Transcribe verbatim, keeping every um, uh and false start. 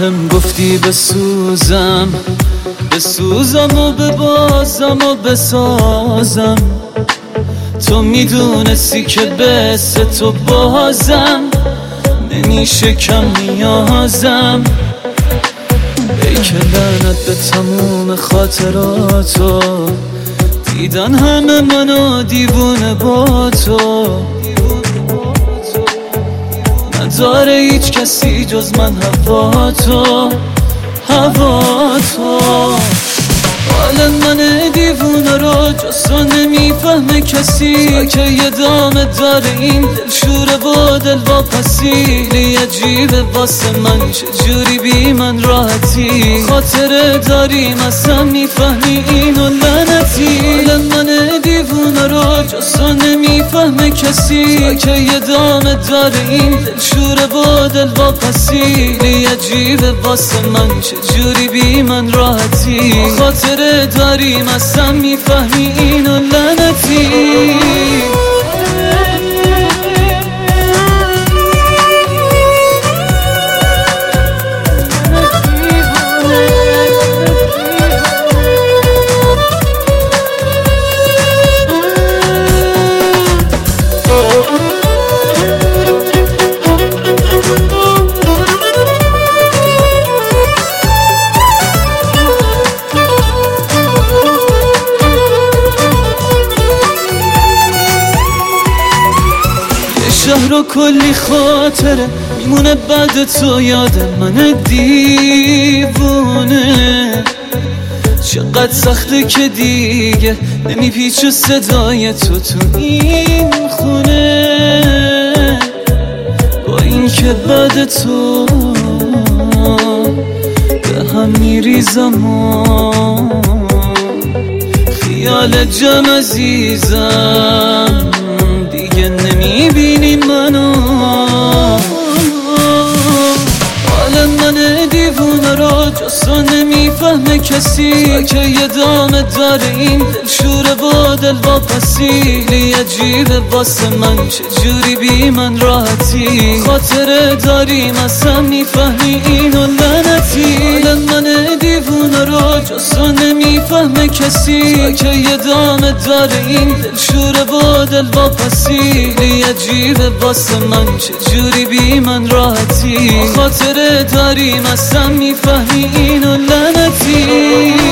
بهم گفتی بسوزم بسوزم و ببازم و بسازم، تو میدونستی که بس تو بازم نمیشه کم نیازم. ای که لعنت به تموم خاطراتو، دیدن همه منو دیوونه با تو، نداره هیچ کسی جز من هوا تو هوا تو. حال من دیوونه رو جز تو نمیفهمه کسی، که یه دامه داره این دل شوره و دل واپسی. عجیبه واسه من چجوری بی من راحتی، خاطره داریم اصلا میفهمی اینو لعنتی. حال من دیوونه رو جز تو نمیفهمه کسی، که یه دامه داره این دل شوره و دل واپسی. عجیبه واسه من چجوری بی من راحتی، خاطره داریم اصلا میفهمی اینو لعنتی. شهر و کلی خاطره میمونه بعد تو، یاد من دیوونه. چقدر سخته که دیگه نمیپیچه صدای تو تو این خونه، با این که بعد تو به هم میریزم و خیال جمع عزیزم دیگه نمیبینی منو. حال من دیوونه رو جز تو نمیفهمه کسی، که یه دامه داره این دل شوره و دل واپسی. عجیبه واسه من چجوری بی من راحتی، خاطره داریم اصلا میفهمی اینو لعنتی. حال من دیوونه رو جز تو نمیفهمه کسی، که یه دامه داره این دل شوره و دل واپسی. عجیبه واسه من چجوری بی من راحتی، خاطره داریم اصلا میفهمی اینو لعنتی.